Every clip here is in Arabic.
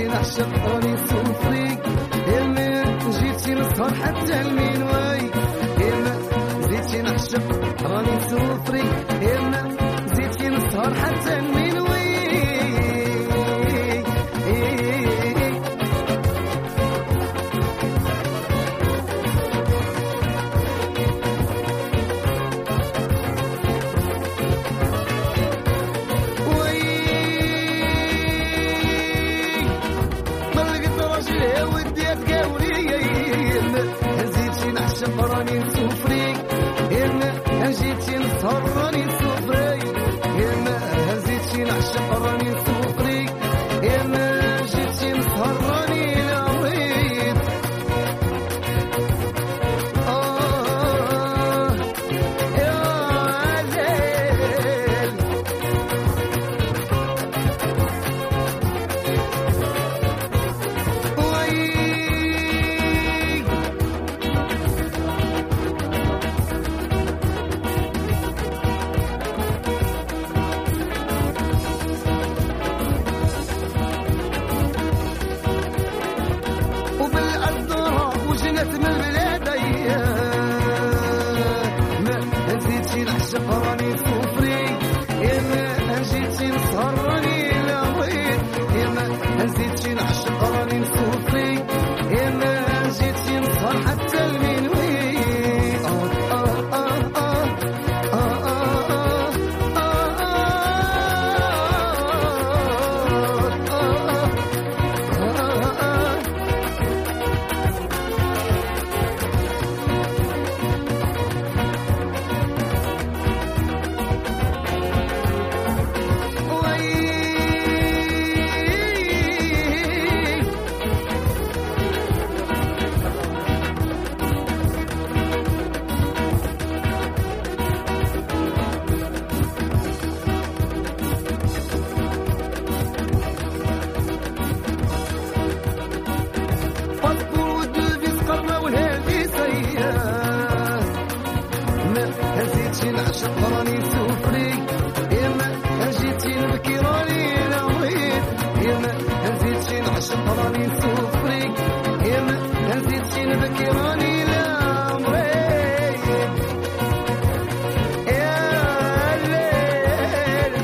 جيتي نعشق راني صوفري يما جيتي نسهر حتى المنواي يما جيتي نعشق راني صوفري يما جيتي نسهر حتى المنواي راني صوفري يما جيتي نسهر راني صوفري يما جيتي نعشق راني صوفري يما جيتي نسهر راني نعيد يا ليل من البلاد ما نسيتي نعشق راني صوفري يما جيتي نسهر راني نعيد يما نسيتي نعشق راني صوفري يما جيتي نسهر حتى المنوي جيتي نعشق راني صوفري يما جيتي نبكي راني نعيد يما جيتي نعشق راني صوفري يما جيتي نبكي راني نعيد يا ليل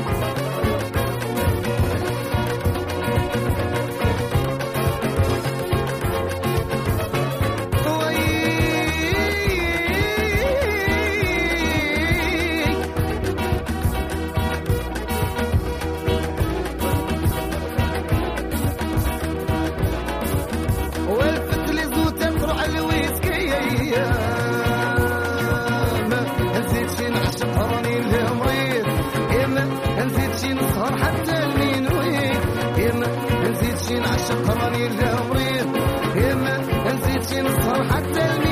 نسهر حتى المنوي يما نزيدش نعشق راني العمري يما نزيدش نسهر حتى المنوي